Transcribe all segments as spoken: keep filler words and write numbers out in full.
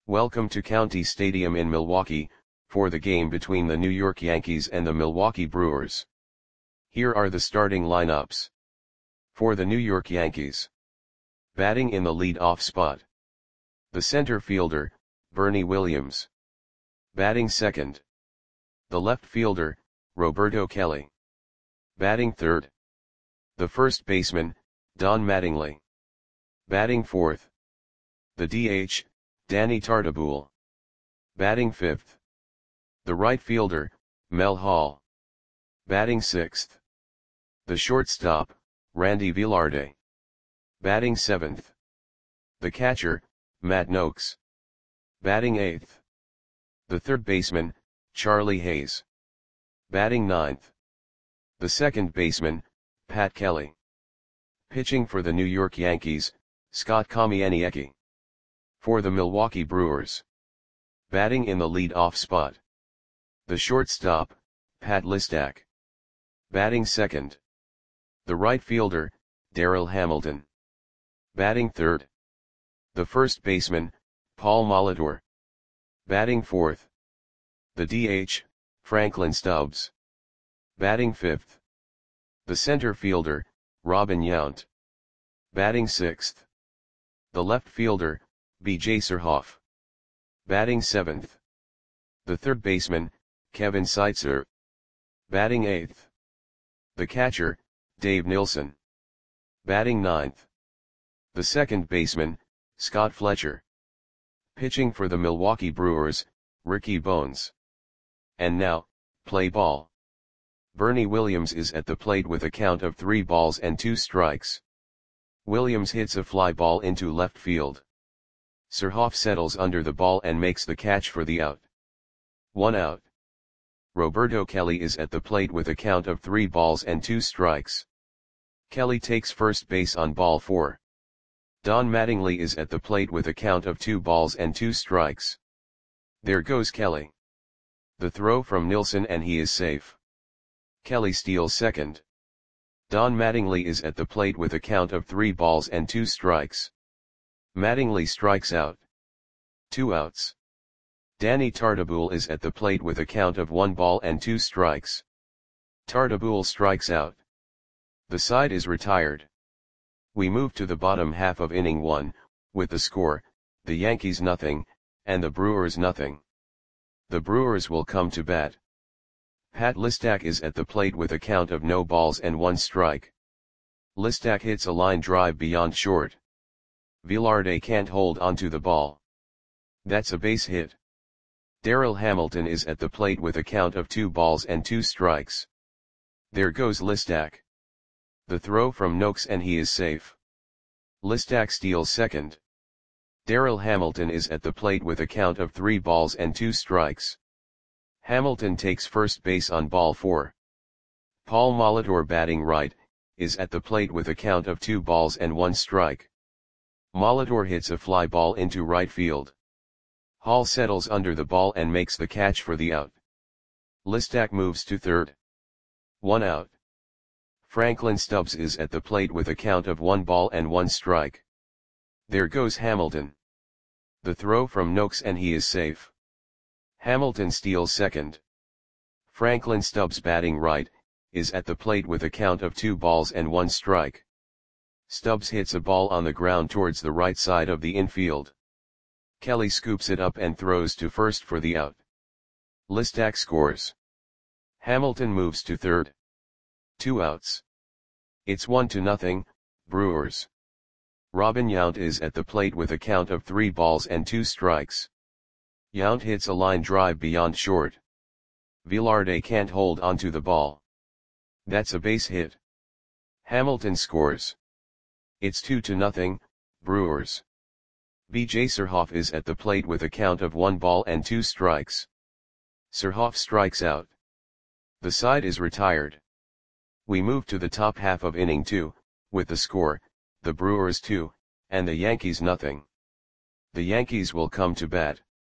Welcome to County Stadium in Milwaukee, for the game between the New York Yankees and the Milwaukee Brewers. Here are the starting lineups. For the New York Yankees. Batting in the lead-off spot. The center fielder, Bernie Williams. Batting second. The left fielder, Roberto Kelly. Batting third. The first baseman, Don Mattingly. Batting fourth. The D H, Danny Tartabull. Batting fifth. The right fielder, Mel Hall. Batting sixth. The shortstop, Randy Velarde. Batting seventh. The catcher, Matt Noakes. Batting eighth. The third baseman, Charlie Hayes. Batting ninth. The second baseman, Pat Kelly. Pitching for the New York Yankees, Scott Kamieniecki. For the Milwaukee Brewers. Batting in the lead-off spot. The shortstop, Pat Listak. Batting second. The right fielder, Darryl Hamilton. Batting third. The first baseman, Paul Molitor. Batting fourth. The D H, Franklin Stubbs. Batting fifth. The center fielder, Robin Yount. Batting sixth. The left fielder, B J Surhoff. Batting seventh. The third baseman, Kevin Seitzer. Batting eighth. The catcher, Dave Nilsson. Batting ninth. The second baseman, Scott Fletcher. Pitching for the Milwaukee Brewers, Ricky Bones. And now, play ball. Bernie Williams is at the plate with a count of three balls and two strikes. Williams hits a fly ball into left field. Surhoff settles under the ball and makes the catch for the out. One out. Roberto Kelly is at the plate with a count of three balls and two strikes. Kelly takes first base on ball four. Don Mattingly is at the plate with a count of two balls and two strikes. There goes Kelly. The throw from Nilsson and he is safe. Kelly steals second. Don Mattingly is at the plate with a count of three balls and two strikes. Mattingly strikes out. Two outs. Danny Tartabull is at the plate with a count of one ball and two strikes. Tartabull strikes out. The side is retired. We move to the bottom half of inning one, with the score, the Yankees nothing, and the Brewers nothing. The Brewers will come to bat. Pat Listak is at the plate with a count of no balls and one strike. Listak hits a line drive beyond short. Velarde can't hold onto the ball. That's a base hit. Darryl Hamilton is at the plate with a count of two balls and two strikes. There goes Listak. The throw from Noakes and he is safe. Listak steals second. Darryl Hamilton is at the plate with a count of three balls and two strikes. Hamilton takes first base on ball four. Paul Molitor, batting right, is at the plate with a count of two balls and one strike. Molitor hits a fly ball into right field. Hall settles under the ball and makes the catch for the out. Listak moves to third. One out. Franklin Stubbs is at the plate with a count of one ball and one strike. There goes Hamilton. The throw from Noakes and he is safe. Hamilton steals second. Franklin Stubbs, batting right, is at the plate with a count of two balls and one strike. Stubbs hits a ball on the ground towards the right side of the infield. Kelly scoops it up and throws to first for the out. Listak scores. Hamilton moves to third. Two outs. It's one to nothing, Brewers. Robin Yount is at the plate with a count of three balls and two strikes. Yount hits a line drive beyond short. Velarde can't hold onto the ball. That's a base hit. Hamilton scores. It's two to nothing, Brewers. B J Surhoff is at the plate with a count of one ball and two strikes. Surhoff strikes out. The side is retired. We move to the top half of inning two, with the score, the Brewers two, and the Yankees nothing. The Yankees will come to bat.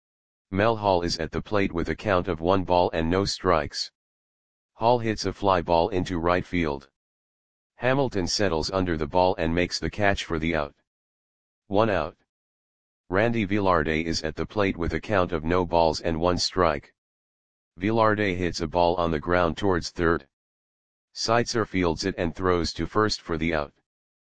Mel Hall is at the plate with a count of one ball and no strikes. Hall hits a fly ball into right field. Hamilton settles under the ball and makes the catch for the out. One out. Randy Velarde is at the plate with a count of no balls and one strike. Velarde hits a ball on the ground towards third. Seitzer fields it and throws to first for the out.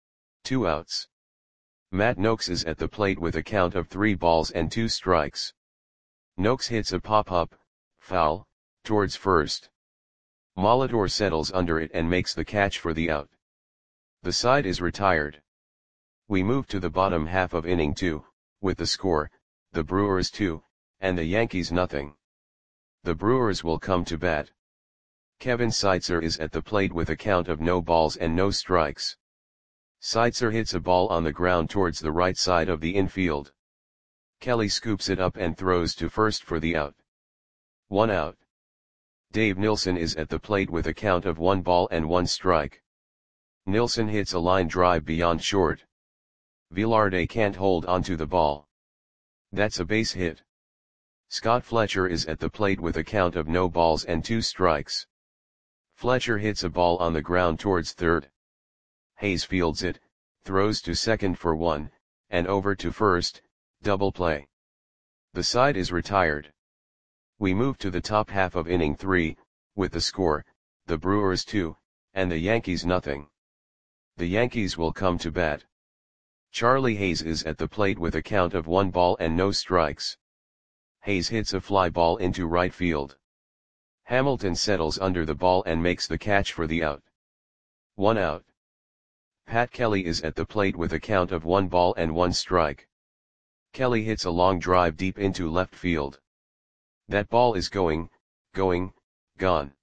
Two outs. Matt Noakes is at the plate with a count of three balls and two strikes. Noakes hits a pop-up, foul, towards first. Molitor settles under it and makes the catch for the out. The side is retired. We move to the bottom half of inning two, with the score, the Brewers two, and the Yankees nothing. The Brewers will come to bat. Kevin Seitzer is at the plate with a count of no balls and no strikes. Seitzer hits a ball on the ground towards the right side of the infield. Kelly scoops it up and throws to first for the out. One out. Dave Nilsson is at the plate with a count of one ball and one strike. Nilsson hits a line drive beyond short. Velarde can't hold onto the ball. That's a base hit. Scott Fletcher is at the plate with a count of no balls and two strikes. Fletcher hits a ball on the ground towards third. Hayes fields it, throws to second for one, and over to first, double play. The side is retired. We move to the top half of inning three, with the score, the Brewers two, and the Yankees nothing. The Yankees will come to bat. Charlie Hayes is at the plate with a count of one ball and no strikes. Hayes hits a fly ball into right field. Hamilton settles under the ball and makes the catch for the out. One out. Pat Kelly is at the plate with a count of one ball and one strike. Kelly hits a long drive deep into left field. That ball is going, going, gone.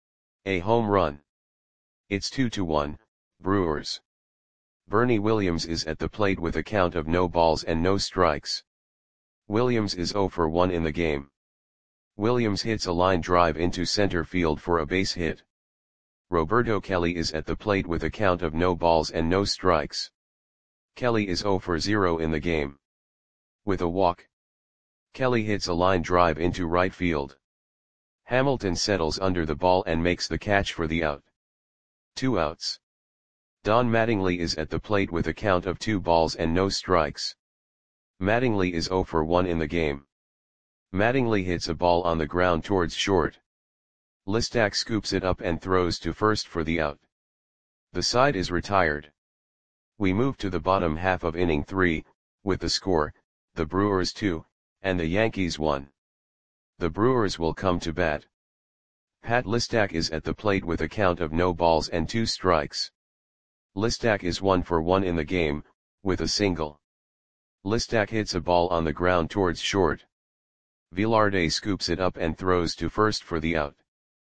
A home run. It's two to one, Brewers. Bernie Williams is at the plate with a count of no balls and no strikes. Williams is zero for one in the game. Williams hits a line drive into center field for a base hit. Roberto Kelly is at the plate with a count of no balls and no strikes. Kelly is zero for zero in the game. With a walk. Kelly hits a line drive into right field. Hamilton settles under the ball and makes the catch for the out. Two outs. Don Mattingly is at the plate with a count of two balls and no strikes. Mattingly is zero for one in the game. Mattingly hits a ball on the ground towards short. Listak scoops it up and throws to first for the out. The side is retired. We move to the bottom half of inning three, with the score, the Brewers two, and the Yankees one. The Brewers will come to bat. Pat Listak is at the plate with a count of no balls and two strikes. Listak is one for one in the game, with a single. Listak hits a ball on the ground towards short. Velarde scoops it up and throws to first for the out.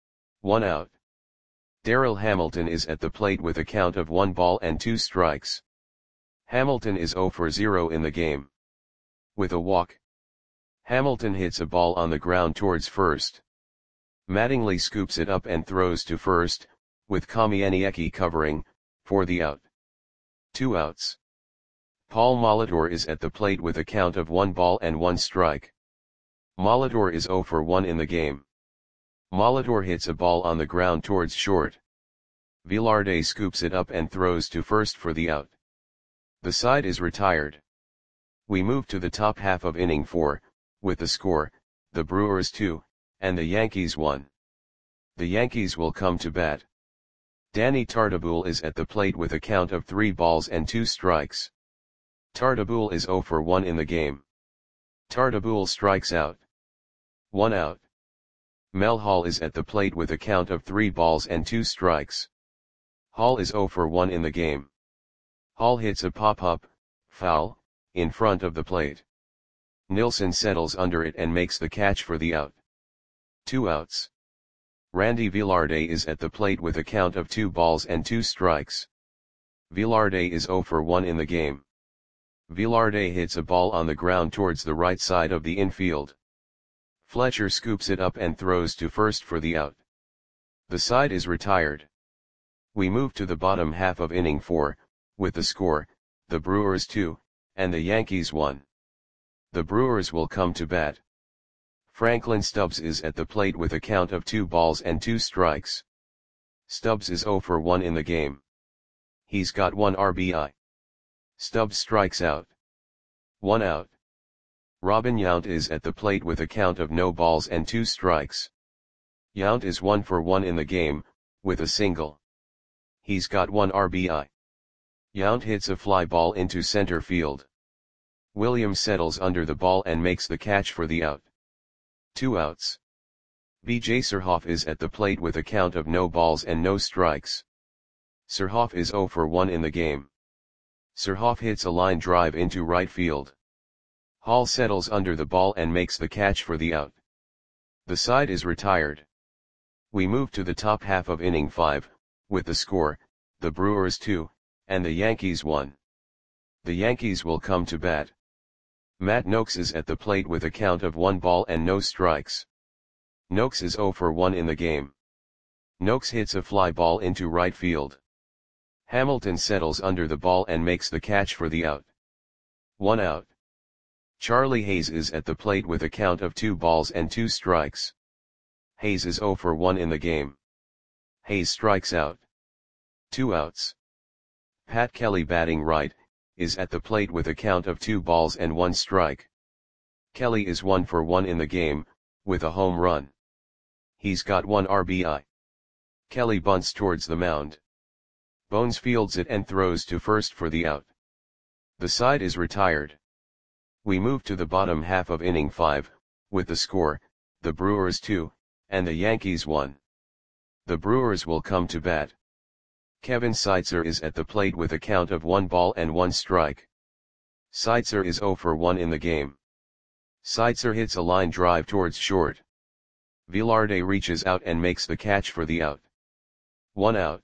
One out. Darrell Hamilton is at the plate with a count of one ball and two strikes. Hamilton is zero for zero in the game. With a walk. Hamilton hits a ball on the ground towards first. Mattingly scoops it up and throws to first, with Kamieniecki covering, for the out. Two outs. Paul Molitor is at the plate with a count of one ball and one strike. Molitor is zero for one in the game. Molitor hits a ball on the ground towards short. Velarde scoops it up and throws to first for the out. The side is retired. We move to the top half of inning four, with the score, the Brewers two, and the Yankees one. The Yankees will come to bat. Danny Tartabull is at the plate with a count of three balls and two strikes. Tartabull is zero for one in the game. Tartabull strikes out. One out. Mel Hall is at the plate with a count of three balls and two strikes. Hall is zero for one in the game. Hall hits a pop-up, foul, in front of the plate. Nilsson settles under it and makes the catch for the out. Two outs. Randy Velarde is at the plate with a count of two balls and two strikes. Velarde is zero for one in the game. Velarde hits a ball on the ground towards the right side of the infield. Fletcher scoops it up and throws to first for the out. The side is retired. We move to the bottom half of inning four, with the score, the Brewers two, and the Yankees one. The Brewers will come to bat. Franklin Stubbs is at the plate with a count of two balls and two strikes. Stubbs is zero for one in the game. He's got one R B I. Stubbs strikes out. One out. Robin Yount is at the plate with a count of no balls and two strikes. Yount is one for one in the game, with a single. He's got one R B I. Yount hits a fly ball into center field. Williams settles under the ball and makes the catch for the out. Two outs. B J Surhoff is at the plate with a count of no balls and no strikes. Surhoff is zero for one in the game. Surhoff hits a line drive into right field. Hall settles under the ball and makes the catch for the out. The side is retired. We move to the top half of inning five, with the score, the Brewers two, and the Yankees one. The Yankees will come to bat. Matt Noakes is at the plate with a count of one ball and no strikes. Noakes is zero for one in the game. Noakes hits a fly ball into right field. Hamilton settles under the ball and makes the catch for the out. One out. Charlie Hayes is at the plate with a count of two balls and two strikes. Hayes is zero for one in the game. Hayes strikes out. Two outs. Pat Kelly, batting right, is at the plate with a count of two balls and one strike. Kelly is one for one in the game, with a home run. He's got one R B I. Kelly bunts towards the mound. Bones fields it and throws to first for the out. The side is retired. We move to the bottom half of inning five, with the score, the Brewers two, and the Yankees one. The Brewers will come to bat. Kevin Seitzer is at the plate with a count of one ball and one strike. Seitzer is zero for one in the game. Seitzer hits a line drive towards short. Velarde reaches out and makes the catch for the out. One out.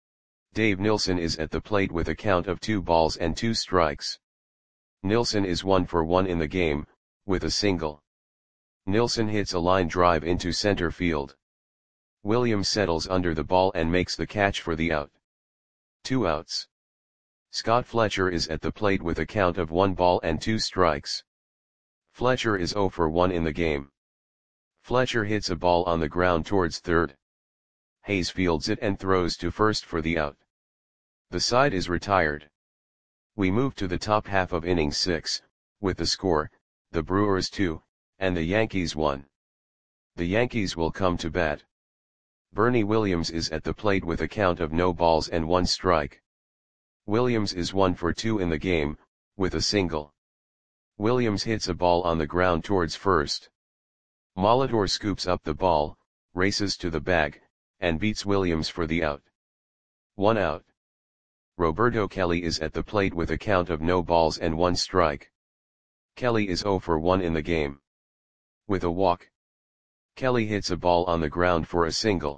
Dave Nilsson is at the plate with a count of two balls and two strikes. Nilsson is one for one in the game, with a single. Nilsson hits a line drive into center field. Williams settles under the ball and makes the catch for the out. Two outs. Scott Fletcher is at the plate with a count of one ball and two strikes. Fletcher is zero for one in the game. Fletcher hits a ball on the ground towards third. Hayes fields it and throws to first for the out. The side is retired. We move to the top half of inning six, with the score, the Brewers two, and the Yankees one. The Yankees will come to bat. Bernie Williams is at the plate with a count of no balls and one strike. Williams is one for two in the game, with a single. Williams hits a ball on the ground towards first. Molitor scoops up the ball, races to the bag, and beats Williams for the out. One out. Roberto Kelly is at the plate with a count of no balls and one strike. Kelly is zero for one in the game. With a walk. Kelly hits a ball on the ground for a single.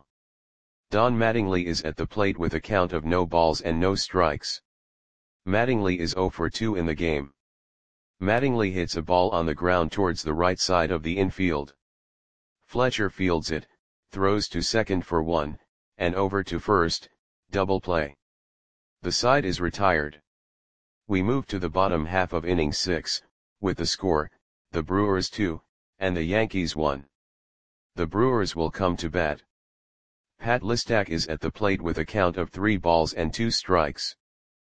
Don Mattingly is at the plate with a count of no balls and no strikes. Mattingly is zero for two in the game. Mattingly hits a ball on the ground towards the right side of the infield. Fletcher fields it, throws to second for one, and over to first, double play. The side is retired. We move to the bottom half of inning six, with the score, the Brewers two, and the Yankees one. The Brewers will come to bat. Pat Listak is at the plate with a count of three balls and two strikes.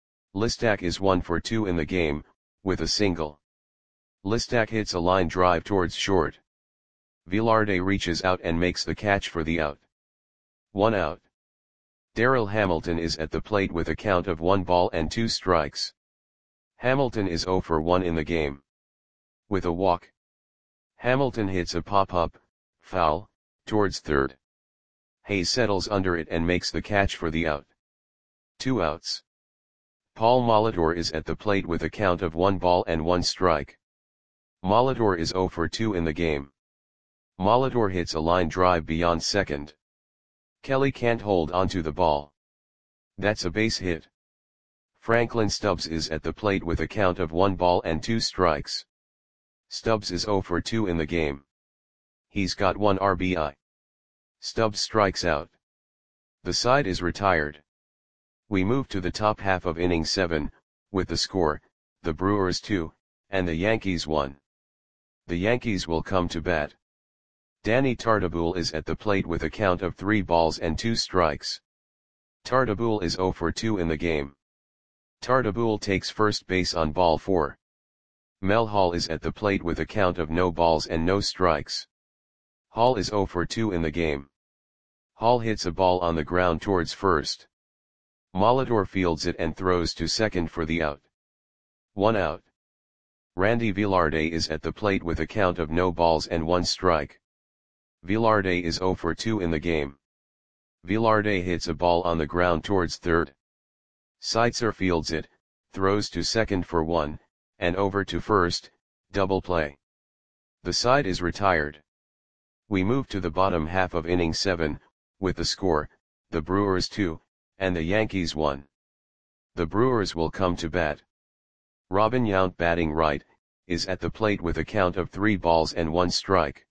Listak is one for two in the game, with a single. Listak hits a line drive towards short. Velarde reaches out and makes the catch for the out. One out. Darrell Hamilton is at the plate with a count of one ball and two strikes. Hamilton is zero for one in the game. With a walk. Hamilton hits a pop-up, foul, towards third. Hayes settles under it and makes the catch for the out. Two outs. Paul Molitor is at the plate with a count of one ball and one strike. Molitor is zero for two in the game. Molitor hits a line drive beyond second. Kelly can't hold onto the ball. That's a base hit. Franklin Stubbs is at the plate with a count of one ball and two strikes. Stubbs is zero for two in the game. He's got one R B I. Stubbs strikes out. The side is retired. We move to the top half of inning seven, with the score, the Brewers two, and the Yankees one. The Yankees will come to bat. Danny Tartabull is at the plate with a count of three balls and two strikes. Tartabull is zero for two in the game. Tartabull takes first base on ball four. Mel Hall is at the plate with a count of no balls and no strikes. Hall is zero for two in the game. Hall hits a ball on the ground towards first. Molitor fields it and throws to second for the out. One out. Randy Velarde is at the plate with a count of no balls and one strike. Velarde is zero for two in the game. Velarde hits a ball on the ground towards third. Seitzer fields it, throws to second for one, and over to first, double play. The side is retired. We move to the bottom half of inning seven, with the score, the Brewers two, and the Yankees one. The Brewers will come to bat. Robin Yount, batting right, is at the plate with a count of three balls and one strike.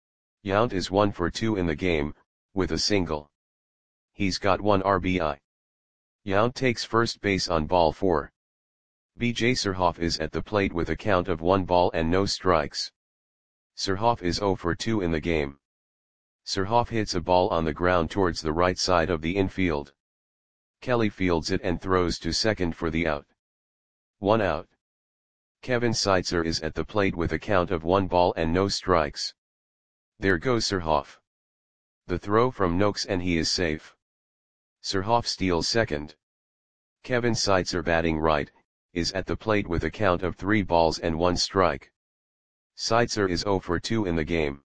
Yount is one for two in the game, with a single. He's got one R B I. Yount takes first base on ball four. B J Surhoff is at the plate with a count of one ball and no strikes. Surhoff is zero for two in the game. Surhoff hits a ball on the ground towards the right side of the infield. Kelly fields it and throws to second for the out. One out. Kevin Seitzer is at the plate with a count of one ball and no strikes. There goes Surhoff. The throw from Noakes and he is safe. Surhoff steals second. Kevin Seitzer, batting right, is at the plate with a count of three balls and one strike. Seitzer is zero for two in the game.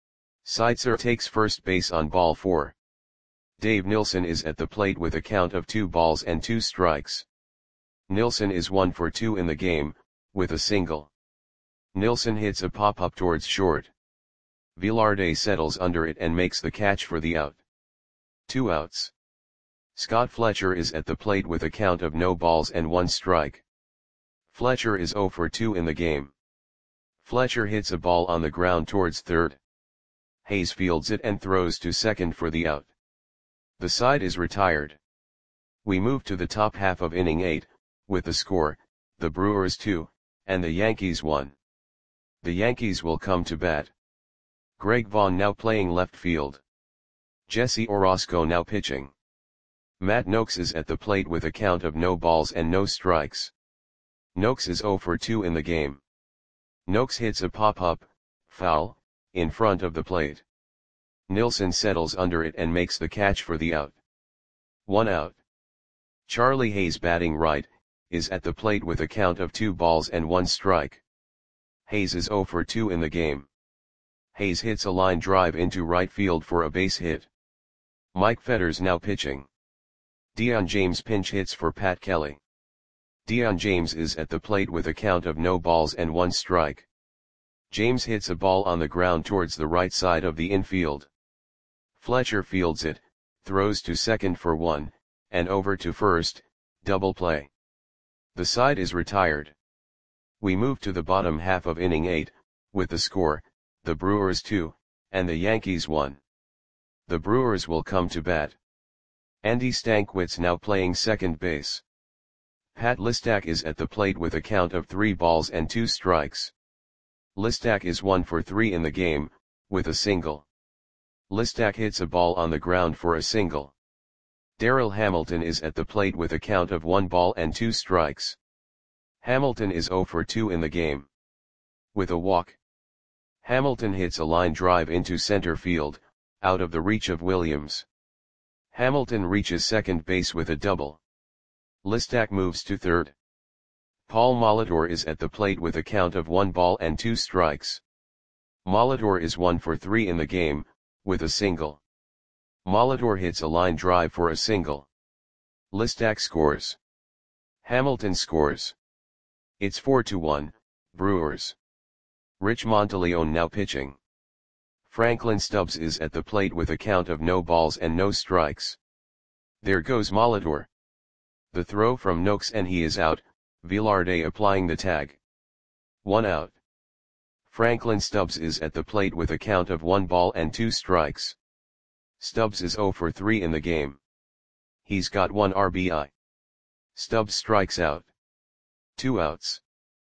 Seitzer takes first base on ball four. Dave Nilsson is at the plate with a count of two balls and two strikes. Nilsson is one for two in the game, with a single. Nilsson hits a pop-up towards short. Velarde settles under it and makes the catch for the out. Two outs. Scott Fletcher is at the plate with a count of no balls and one strike. Fletcher is zero for two in the game. Fletcher hits a ball on the ground towards third. Hayes fields it and throws to second for the out. The side is retired. We move to the top half of inning eight, with the score, the Brewers two, and the Yankees one. The Yankees will come to bat. Greg Vaughn now playing left field. Jesse Orosco now pitching. Matt Noakes is at the plate with a count of no balls and no strikes. Noakes is zero for two in the game. Noakes hits a pop-up, foul, in front of the plate. Nilsson settles under it and makes the catch for the out. One out. Charlie Hayes, batting right, is at the plate with a count of two balls and one strike. Hayes is zero for two in the game. Hayes hits a line drive into right field for a base hit. Mike Fetters now pitching. Dion James pinch hits for Pat Kelly. Dion James is at the plate with a count of no balls and one strike. James hits a ball on the ground towards the right side of the infield. Fletcher fields it, throws to second for one, and over to first, double play. The side is retired. We move to the bottom half of inning eight, with the score, the Brewers two, and the Yankees one. The Brewers will come to bat. Andy Stankiewicz now playing second base. Pat Listak is at the plate with a count of three balls and two strikes. Listak is one for three in the game, with a single. Listak hits a ball on the ground for a single. Darryl Hamilton is at the plate with a count of one ball and two strikes. Hamilton is zero for two in the game. With a walk. Hamilton hits a line drive into center field, out of the reach of Williams. Hamilton reaches second base with a double. Listak moves to third. Paul Molitor is at the plate with a count of one ball and two strikes. Molitor is one for three in the game, with a single. Molitor hits a line drive for a single. Listak scores. Hamilton scores. It's four to one, Brewers. Rich Monteleone now pitching. Franklin Stubbs is at the plate with a count of no balls and no strikes. There goes Molitor. The throw from Noakes and he is out, Velarde applying the tag. One out. Franklin Stubbs is at the plate with a count of one ball and two strikes. Stubbs is zero for three in the game. He's got one R B I. Stubbs strikes out. Two outs.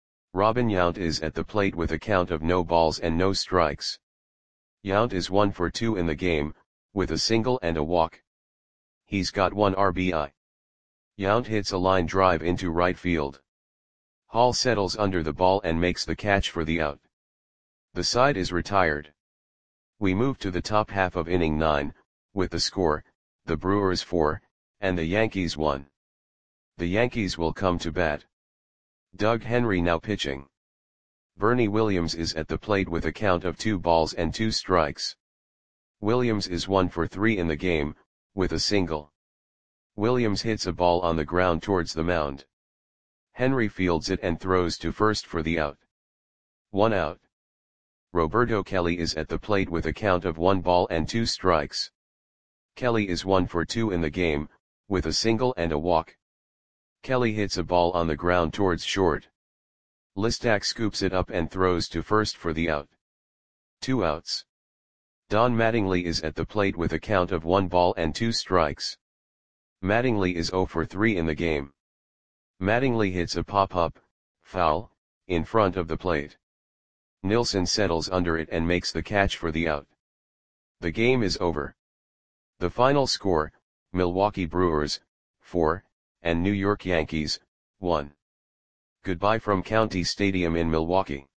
Robin Yount is at the plate with a count of no balls and no strikes. Yount is one for two in the game, with a single and a walk. He's got one R B I. Yount hits a line drive into right field. Hall settles under the ball and makes the catch for the out. The side is retired. We move to the top half of inning nine, with the score, the Brewers four, and the Yankees one. The Yankees will come to bat. Doug Henry now pitching. Bernie Williams is at the plate with a count of two balls and two strikes. Williams is one for three in the game, with a single. Williams hits a ball on the ground towards the mound. Henry fields it and throws to first for the out. One out. Roberto Kelly is at the plate with a count of one ball and two strikes. Kelly is one for two in the game, with a single and a walk. Kelly hits a ball on the ground towards short. Listak scoops it up and throws to first for the out. Two outs. Don Mattingly is at the plate with a count of one ball and two strikes. Mattingly is zero for three in the game. Mattingly hits a pop-up, foul, in front of the plate. Nilsson settles under it and makes the catch for the out. The game is over. The final score, Milwaukee Brewers, four, and New York Yankees, one. Goodbye from County Stadium in Milwaukee.